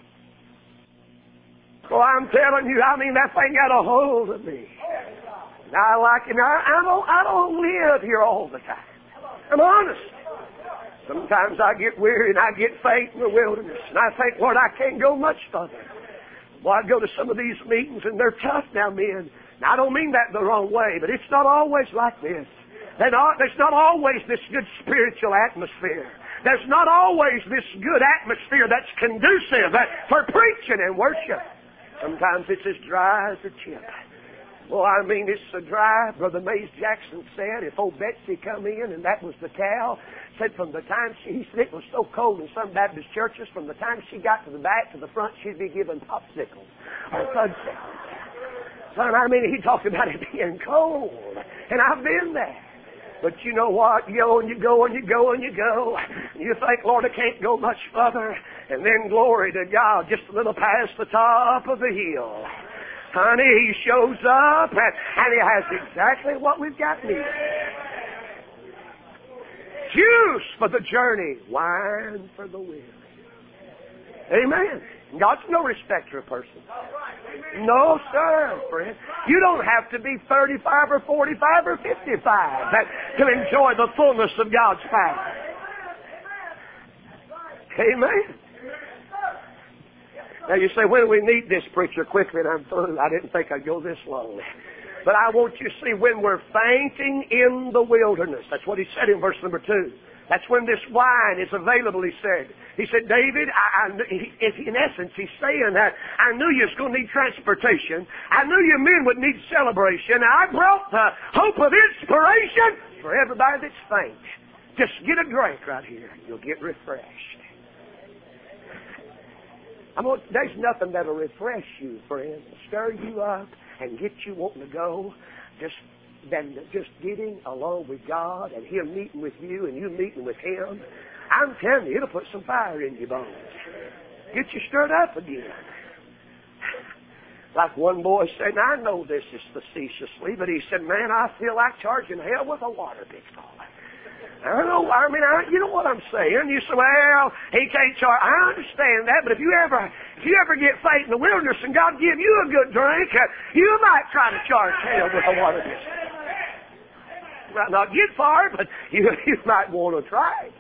Well, I'm telling you, I mean, that thing got a hold of me. And I like it. I, I don't I don't live here all the time. I'm honest. Sometimes I get weary and I get faint in the wilderness. And I think, Lord, I can't go much further. Well, I go to some of these meetings and they're tough now, men. And I don't mean that the wrong way, but it's not always like this. Not, there's not always this good spiritual atmosphere. There's not always this good atmosphere that's conducive for preaching and worship. Sometimes it's as dry as a chip. Well, I mean, it's so dry. Brother Mays Jackson said, if old Betsy come in, and that was the cow, said from the time she, he said it was so cold in some Baptist churches, from the time she got to the back to the front, she'd be given popsicles or fudgesicles. Son, I mean, he talked about it being cold, and I've been there. But you know what? You go and you go and you go and you go. And you think, Lord, I can't go much further. And then, glory to God, just a little past the top of the hill. Honey, he shows up, and, and he has exactly what we've got needed. Juice for the journey, wine for the weary. Amen. God's no respecter of persons. No, sir, friend. You don't have to be thirty-five or forty-five or fifty-five to enjoy the fullness of God's power. Amen. Now you say, when do we need this preacher quickly? And I'm through. I didn't think I'd go this long. But I want you to see, when we're fainting in the wilderness. That's what he said in verse number two. That's when this wine is available, he said. He said, David, I, I, he, in essence, he's saying that I knew you was going to need transportation. I knew you men would need celebration. I brought the hope of inspiration for everybody that's faint. Just get a drink right here. You'll get refreshed. I'm gonna, there's nothing that'll refresh you, friend, stir you up and get you wanting to go. Just than just getting along with God and Him meeting with you and you meeting with Him. I'm telling you, it'll put some fire in your bones. Get you stirred up again. Like one boy said, and I know this is facetiously, but he said, man, I feel like charging hell with a water pistol. I don't know, I mean, I, you know what I'm saying. You say, well, he can't charge. I understand that, but if you ever if you ever get faint in the wilderness and God give you a good drink, uh, you might try to charge hell with a water pistol. You might not get far, but you, you might want to try it.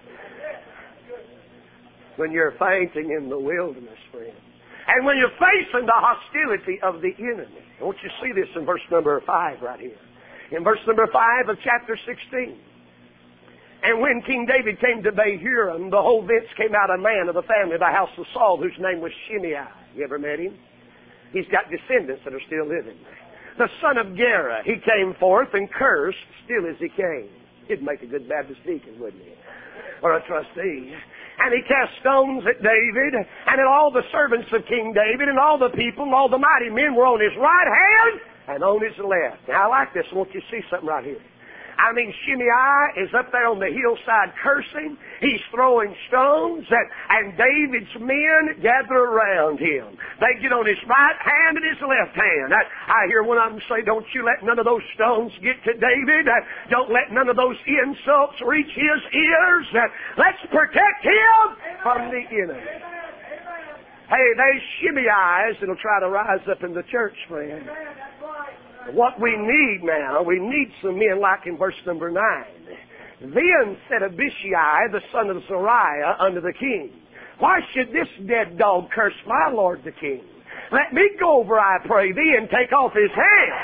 When you're fainting in the wilderness, friend. And when you're facing the hostility of the enemy. Don't you see this in verse number five right here? In verse number five of chapter sixteen. And when King David came to Bahurim, the whole thence came out a man of the family of the house of Saul, whose name was Shimei. You ever met him? He's got descendants that are still living. The son of Gera, he came forth and cursed still as he came. He'd make a good Baptist deacon, wouldn't he? Or a trustee. And he cast stones at David, and at all the servants of King David, and all the people, and all the mighty men were on his right hand and on his left. Now, I like this. I want you to see something right here. I mean, Shimei is up there on the hillside cursing. He's throwing stones, and, and David's men gather around him. They get on his right hand and his left hand. I, I hear one of them say, don't you let none of those stones get to David. Uh, don't let none of those insults reach his ears. Uh, let's protect him from the enemy. Hey, there's Shimei's that'll try to rise up in the church, friend. What we need now, we need some men like in verse number nine. Then said Abishai, the son of Zeruiah, unto the king, why should this dead dog curse my lord the king? Let me go over, I pray thee, and take off his hand.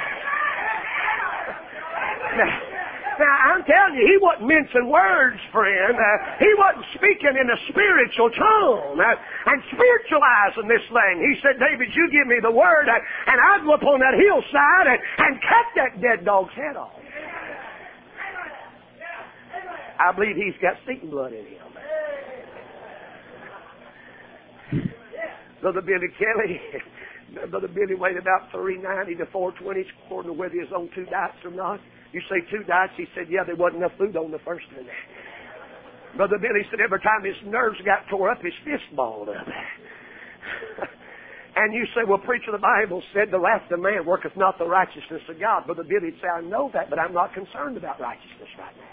Now, now I'm telling you, he wasn't mincing words, friend. Uh, he wasn't speaking in a spiritual tone uh, and spiritualizing this thing. He said, David, you give me the word, uh, and I'll go up on that hillside and, and cut that dead dog's head off. I believe he's got Satan blood in him. Brother Billy Kelly, Brother Billy weighed about three ninety to four twenty, according to whether he was on two diets or not. You say two diets? He said, yeah, there wasn't enough food on the first one. Brother Billy said every time his nerves got tore up, his fist balled up. And you say, well, preacher, the Bible said the wrath of man worketh not the righteousness of God. Brother Billy would say, I know that, but I'm not concerned about righteousness right now.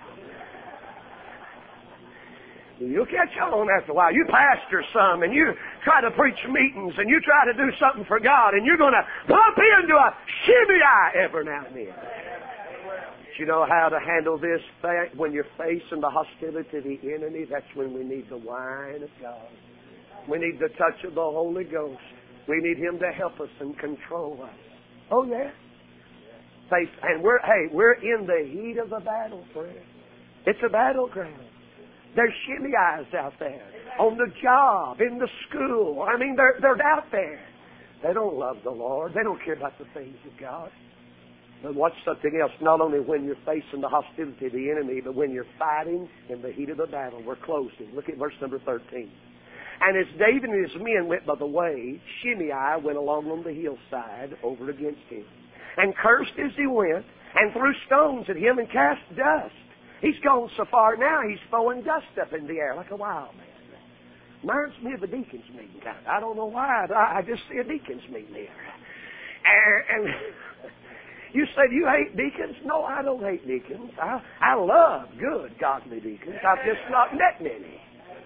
You'll catch on after a while. You pastor some, and you try to preach meetings, and you try to do something for God, and you're going to bump into a Shimei every now and then. But you know how to handle this thing? When you're facing the hostility of the enemy, that's when we need the wine of God. We need the touch of the Holy Ghost. We need Him to help us and control us. Oh, yeah. Face, and we're, hey, we're in the heat of the battle, friend. It's a battleground. There's Shimei's out there, on the job, in the school. I mean, they're, they're out there. They don't love the Lord. They don't care about the things of God. But watch something else. Not only when you're facing the hostility of the enemy, but when you're fighting in the heat of the battle. We're closing. Look at verse number thirteen. And as David and his men went by the way, Shimei went along on the hillside over against him, and cursed as he went, and threw stones at him and cast dust. He's gone so far now, he's throwing dust up in the air like a wild man. Reminds me of a deacon's meeting kind of. I don't know why. I, I just see a deacon's meeting there. And, and you say, do you hate deacons? No, I don't hate deacons. I, I love good, godly deacons. I've just not met many.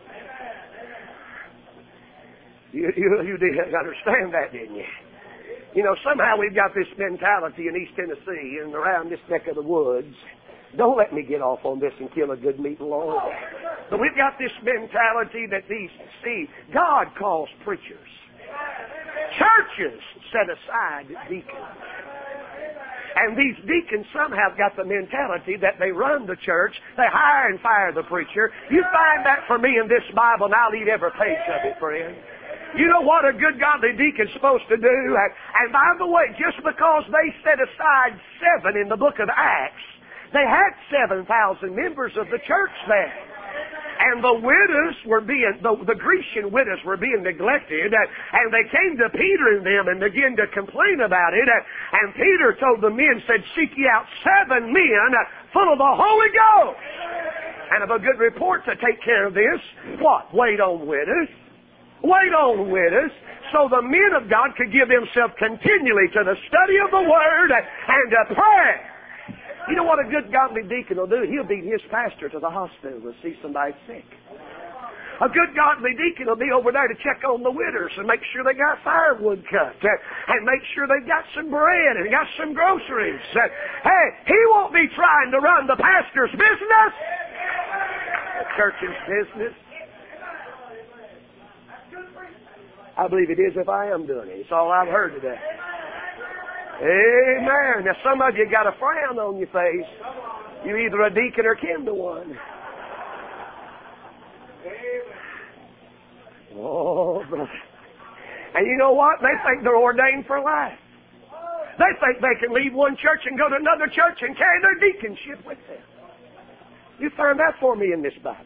You, you, you didn't understand that, didn't you? You know, somehow we've got this mentality in East Tennessee and around this neck of the woods. Don't let me get off on this and kill a good meat, Lord. But we've got this mentality that these, see, God calls preachers. Churches set aside deacons. And these deacons somehow got the mentality that they run the church, they hire and fire the preacher. You find that for me in this Bible, and I'll eat every page of it, friend. You know what a good godly deacon's supposed to do? And, and by the way, just because they set aside seven in the book of Acts, they had seven thousand members of the church there. And the widows were being, the, the Grecian widows were being neglected, and, and they came to Peter and them and began to complain about it. And, and Peter told the men, said, seek ye out seven men full of the Holy Ghost and of a good report to take care of this. What? Wait on widows. Wait on widows. So the men of God could give themselves continually to the study of the Word and to prayer. You know what a good godly deacon will do? He'll beat his pastor to the hospital to see somebody sick. A good godly deacon will be over there to check on the widows and make sure they got firewood cut and make sure they got some bread and got some groceries. Hey, he won't be trying to run the pastor's business, the church's business. I believe it is if I am doing it. It's all I've heard today. Amen. Now some of you got a frown on your face. You're either a deacon or kin to one. Oh, brother. And you know what? They think they're ordained for life. They think they can leave one church and go to another church and carry their deaconship with them. You found that for me in this Bible.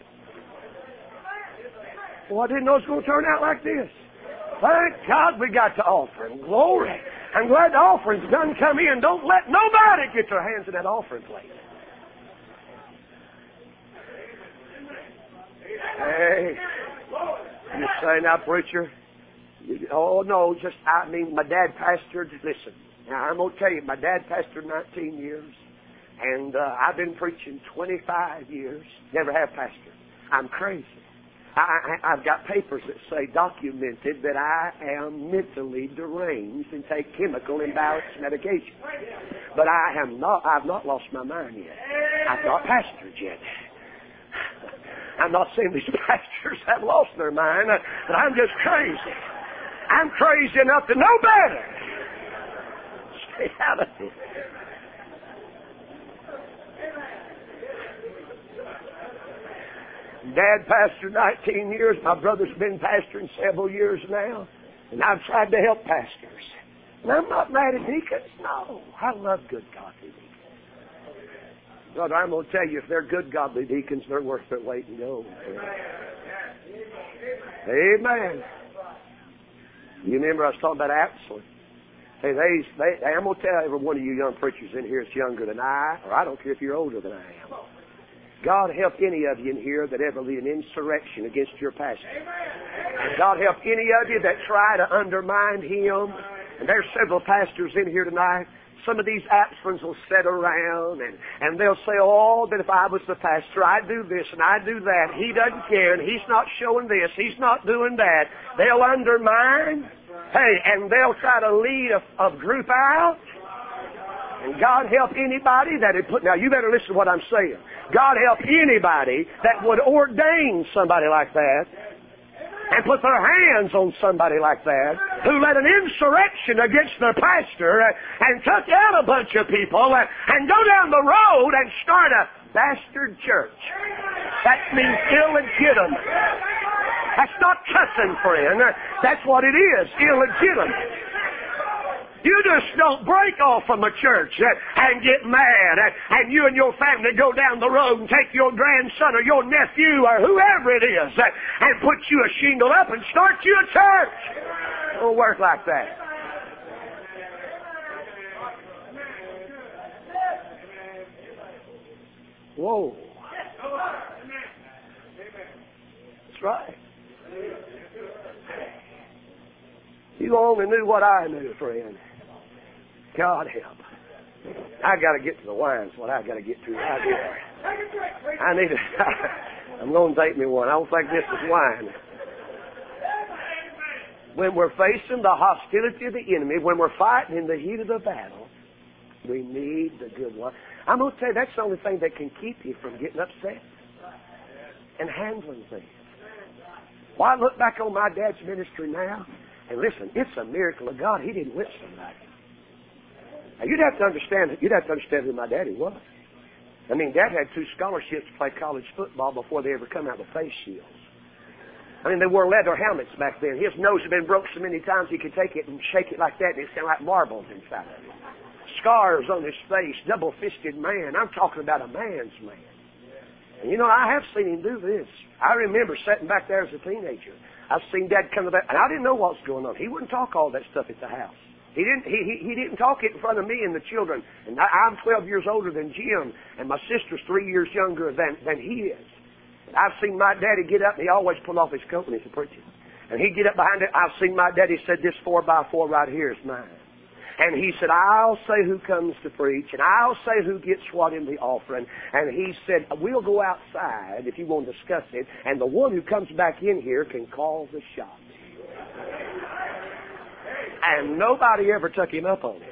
Well, I didn't know it was going to turn out like this. Thank God we got to offering. Glory. I'm glad the offering's done come in. Don't let nobody get their hands in that offering plate. Hey, you say now, preacher? Oh, no, just, I mean, my dad pastored. Listen, now I'm going to tell you, my dad pastored nineteen years, and uh, I've been preaching twenty-five years. Never have pastored. I'm crazy. I, I, I've got papers that say documented that I am mentally deranged and take chemical imbalance medication. But I am not, I've not lost my mind yet. I've not pastored yet. I'm not saying these pastors have lost their mind, but I'm just crazy. I'm crazy enough to know better. Stay out of it. Dad pastored nineteen years. My brother's been pastoring several years now. And I've tried to help pastors. And I'm not mad at deacons. No. I love good godly deacons. Brother, I'm going to tell you, if they're good godly deacons, they're worth their weight in gold. Amen. You remember I was talking about Absalom? Hey, they, they, I'm going to tell every one of you young preachers in here that's younger than I, or I don't care if you're older than I am. God help any of you in here that ever lead an insurrection against your pastor. And God help any of you that try to undermine him. And there's several pastors in here tonight. Some of these Absaloms will sit around and, and they'll say, oh, that if I was the pastor, I'd do this and I'd do that. He doesn't care and he's not showing this. He's not doing that. They'll undermine. Hey, and they'll try to lead a, a group out. And God help anybody that had put... Now, you better listen to what I'm saying. God help anybody that would ordain somebody like that and put their hands on somebody like that who led an insurrection against their pastor and took out a bunch of people and go down the road and start a bastard church. That means illegitimate. That's not cussing, friend. That's what it is, illegitimate. You just don't break off from a church and get mad and, and you and your family go down the road and take your grandson or your nephew or whoever it is and put you a shingle up and start you a church. It don't work like that. Whoa. That's right. You only knew what I knew, friend. God help. I got to get to the wine's what I got to get to right here. I need to. I'm going to take me one. I don't think this is wine. When we're facing the hostility of the enemy, when we're fighting in the heat of the battle, we need the good wine. I'm going to tell you, that's the only thing that can keep you from getting upset and handling things. Well, I look back on my dad's ministry now, and listen, it's a miracle of God. He didn't whip somebody. Now, you'd have to understand. You'd have to understand who my daddy was. I mean, Dad had two scholarships to play college football before they ever come out with face shields. I mean, they wore leather helmets back then. His nose had been broke so many times he could take it and shake it like that, and it sounded like marbles inside of it. Scars on his face, double-fisted man. I'm talking about a man's man. And you know, I have seen him do this. I remember sitting back there as a teenager. I've seen Dad come to that, and I didn't know what was going on. He wouldn't talk all that stuff at the house. He didn't. He, he he didn't talk it in front of me and the children. And I, I'm twelve years older than Jim, and my sister's three years younger than than he is. And I've seen my daddy get up, and he always pull off his coat when he's preaching. And he'd get up behind it. I've seen my daddy said, "This four by four right here is mine." And he said, "I'll say who comes to preach, and I'll say who gets what in the offering." And he said, "We'll go outside if you want to discuss it, and the one who comes back in here can call the shots." And nobody ever took him up on it.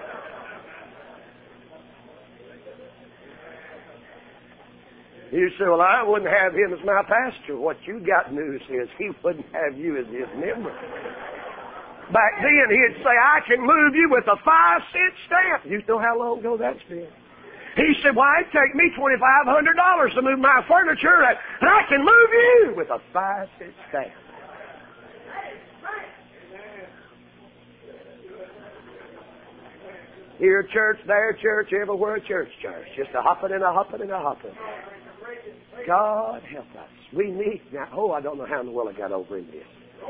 You say, "Well, I wouldn't have him as my pastor." What you got news is he wouldn't have you as his member. Back then, he'd say, "I can move you with a five-cent stamp." You know how long ago that's been? He said, "Well, it'd take me twenty-five hundred dollars to move my furniture, and I can move you with a five-cent stamp." Here church, there church, everywhere church, church. Just a hopping and a hopping and a hopping. God help us. We need now. Oh, I don't know how in the world I got over in this.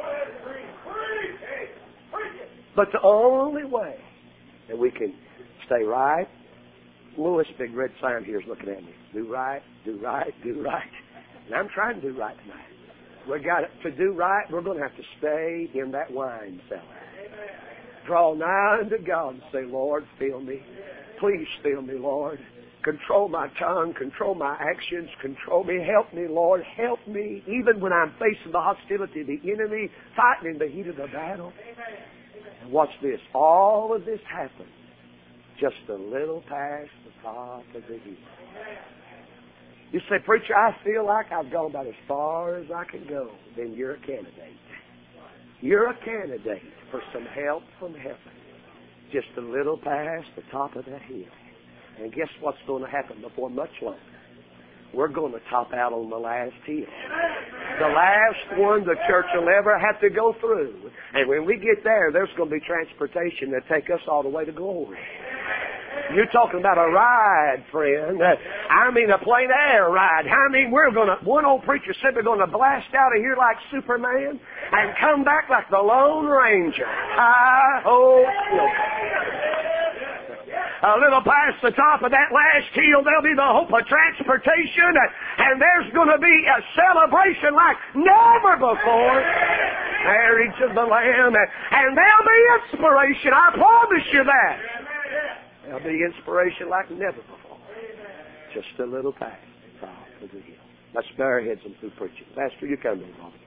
But the only way that we can stay right, well, this big red sign here is looking at me. Do right, do right, do right. And I'm trying to do right tonight. We got to do right. We're going to have to stay in that wine cellar. Draw nigh unto God and say, Lord, fill me. Please fill me, Lord. Control my tongue. Control my actions. Control me. Help me, Lord. Help me. Even when I'm facing the hostility of the enemy, fighting in the heat of the battle. And watch this. All of this happened just a little past the top of the hill. You say, preacher, I feel like I've gone about as far as I can go. Then you're a candidate. You're a candidate for some help from heaven. Just a little past the top of that hill. And guess what's going to happen before much longer? We're going to top out on the last hill. The last one the church will ever have to go through. And when we get there, there's going to be transportation that take us all the way to glory. You're talking about a ride, friend. I mean a plain air ride. I mean, we're going to, one old preacher said we're going to blast out of here like Superman and come back like the Lone Ranger. Hi-ho. A little past the top of that last hill, there'll be the hope of transportation, and there's going to be a celebration like never before. Marriage of the Lamb, and there'll be inspiration. I promise you that. There'll be inspiration like never before. Just a little past the top of the hill. Let's bow our heads and do preaching. Pastor, you come in, Lord.